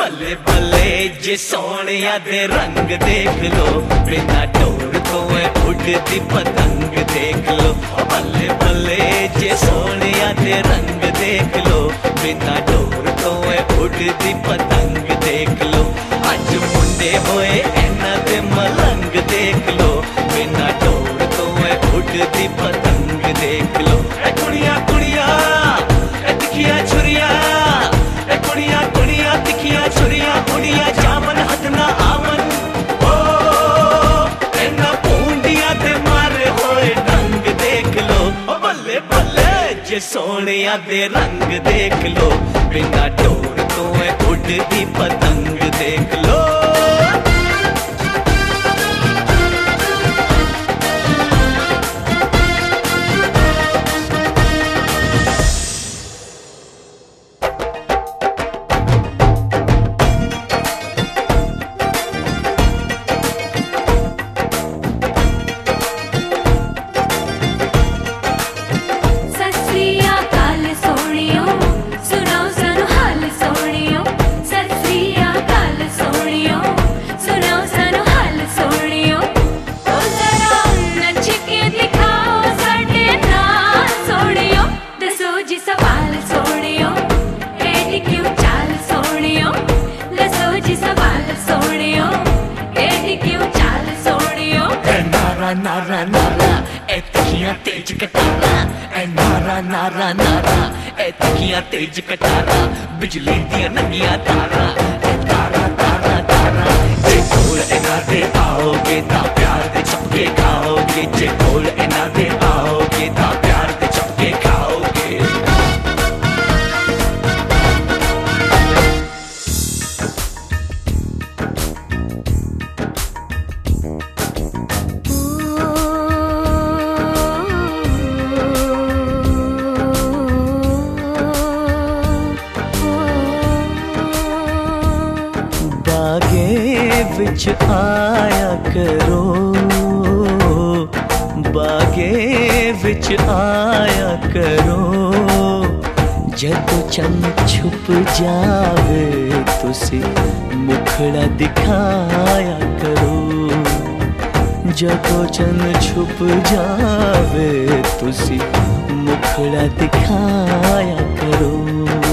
बल्ले बल्ले जे सोनिया दे रंग देख लो, बिना डोर तो उड़ती पतंग देख लो। बल्ले बल्ले जे सोनिया दे रंग देख लो, बिना डोर तो उड़ती पतंग देख लो। अज मुंडे होए इन्हां दे मलंग देख लो, बिना डोर तो उड़ती पतंग देख लो। ए कुड़िया कुड़िया ए तिखिया छुरिया, ए कुड़िया कुड़िया तिखिया छुरिया, कुड़िया जावन हद ना आवन। ओ इन्हां पूंडिया दे मारे होए रंग देख लो। ओ बल्ले बल्ले जे सोनिया दे रंग देख लो, बिना डोर तो उड़ती पतंग देख लो। नारा नारा ए तिखियां तेज कटारा, ए नारा नारा नारा ए तिखियां तेज कटारा, बिजली दियां नंगियां तारा, ए तारा तारा तारा। जे कोल इन्हां दे आओगे तां प्यार दे चपके खाओगे, जे कोल इन्हां दे आओगे तां प्यार दे चपके खाओगे। विच आया करो, बागे विच आया करो, जदों चंद छुप जावे तुसी मुखड़ा दिखाया करो, जदों चंद छुप जावे तुसी मुखड़ा दिखाया करो।